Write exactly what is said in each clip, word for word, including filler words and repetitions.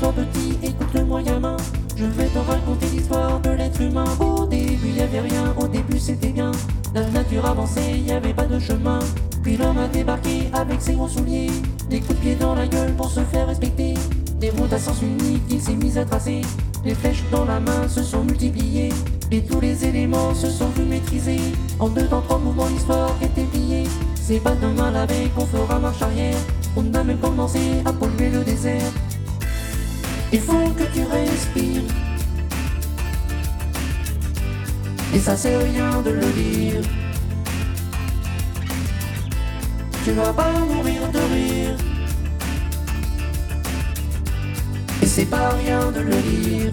Calme-toi petit, écoute-moi gamin. Je vais te raconter l'histoire de l'être humain. Au début y avait rien, au début c'était bien. La nature avançait, y avait pas de chemin. Puis l'homme a débarqué avec ses gros souliers. Des coups de pied dans la gueule pour se faire respecter. Des routes à sens unique, il s'est mis à tracer. Les flèches dans la main se sont multipliées. Et tous les éléments se sont vus maîtriser. En deux temps, trois mouvements, l'histoire était pliée. C'est pas demain la veille qu'on fera marche arrière. On a même commencé à polluer le désert. Il faut que tu respires. Et ça c'est rien de le dire. Tu vas pas mourir de rire. Et c'est pas rien de le dire.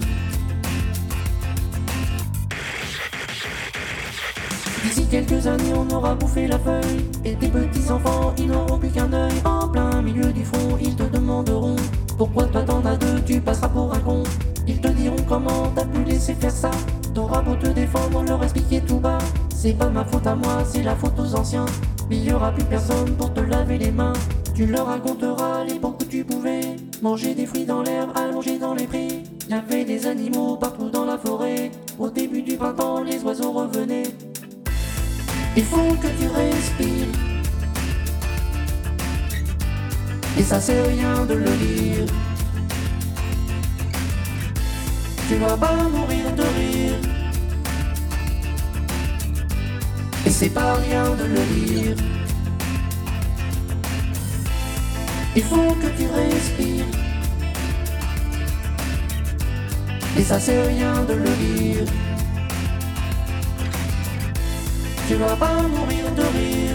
D'ici quelques années on aura bouffé la feuille. Et tes petits enfants ils n'auront plus qu'un œil. En plein milieu du front ils te demanderont: pourquoi toi t'en as deux, tu passeras pour un con. Ils te diront comment t'as pu laisser faire ça. T'auras beau te défendre, leur expliquer tout bas. C'est pas ma faute à moi, c'est la faute aux anciens. Mais il y aura plus personne pour te laver les mains. Tu leur raconteras les bons que tu pouvais. Manger des fruits dans l'herbe, allongés dans les prés. Y avait des animaux partout dans la forêt. Au début du printemps, les oiseaux revenaient. Il faut que tu respires. Et ça c'est rien de le dire. Tu vas pas mourir de rire. Et c'est pas rien de le dire. Il faut que tu respires. Et ça c'est rien de le dire. Tu vas pas mourir de rire.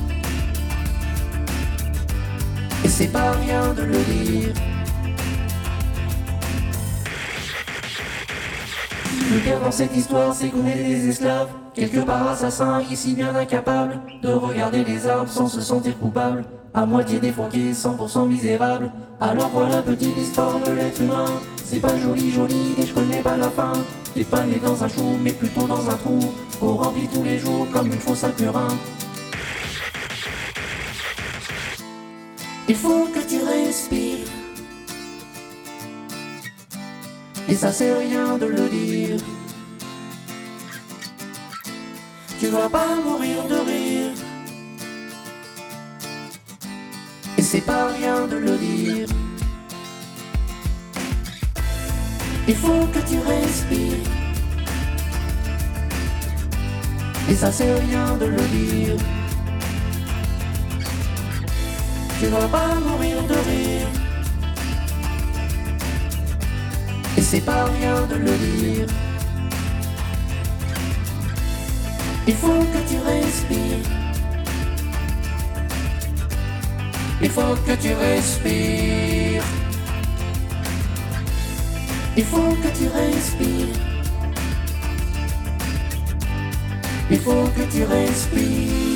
Et c'est pas rien de le dire. Le pire dans cette histoire, c'est qu'on est des esclaves. Quelque part assassins, ici bien incapables de regarder les arbres sans se sentir coupables. À moitié défonqués, cent pour cent misérables. Alors voilà petite histoire de l'être humain. C'est pas joli joli et je connais pas la fin. T'es pas né dans un chou mais plutôt dans un trou. On remplit tous les jours comme une fosse à purin. Il faut que tu respires. Et ça c'est rien de le dire. Tu vas pas mourir de rire. Et c'est pas rien de le dire. Il faut que tu respires. Et ça c'est rien de le dire. Tu vas pas mourir de rire. Et c'est pas rien de le dire. Il faut que tu respires. Il faut que tu respires. Il faut que tu respires. Il faut que tu respires.